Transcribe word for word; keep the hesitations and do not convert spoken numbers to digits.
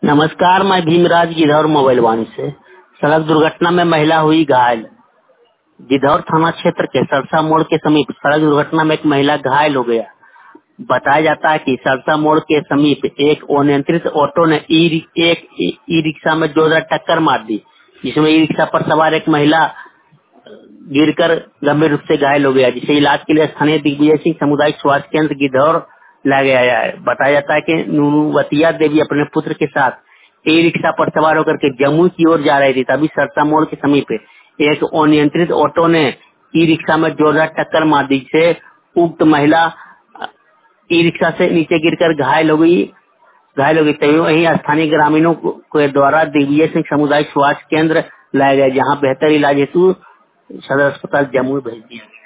नमस्कार, मैं भीमराज गिद्धौर मोबाइल वाणी से। सड़क दुर्घटना में महिला हुई घायल। गिद्धौर थाना क्षेत्र के सरसा मोड़ के समीप सड़क दुर्घटना में एक महिला घायल हो गया। बताया जाता है कि सरसा मोड़ के समीप एक अनियंत्रित ऑटो ने ई एक ई रिक्शा में जोरदार टक्कर मार दी, जिसमें ई रिक्शा पर सवार एक महिला गिरकर गंभीर रूप से घायल हो गया, जिसे इलाज के लिए स्थानीय दिग्विजय सिंह सामुदायिक स्वास्थ्य केंद्र गिद्धौर लाया गया है। बताया जाता है कि नुनुवतिया देवी अपने पुत्र के साथ ई रिक्शा पर सवार होकर के जमुई की ओर जा रही थी। तभी सरसा मोड़ के समीप एक अनियंत्रित ऑटो ने ई रिक्शा में जोरदार टक्कर मार दी, जिससे उक्त महिला ई रिक्शा से नीचे गिरकर घायल हो गई घायल हो गई तभी वहीं स्थानीय ग्रामीणों के द्वारा दिग्विजय सिंह सामुदायिक स्वास्थ्य केंद्र लाया गया, जहां बेहतर इलाज हेतु सदर अस्पताल जमुई भेज दिया।